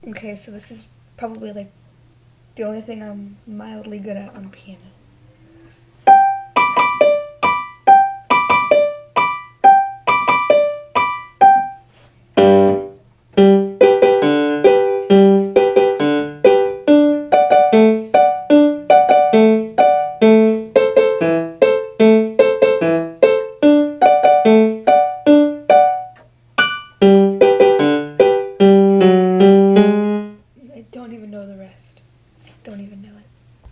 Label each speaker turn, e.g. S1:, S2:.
S1: Okay, so this is probably like the only thing I'm mildly good at on piano.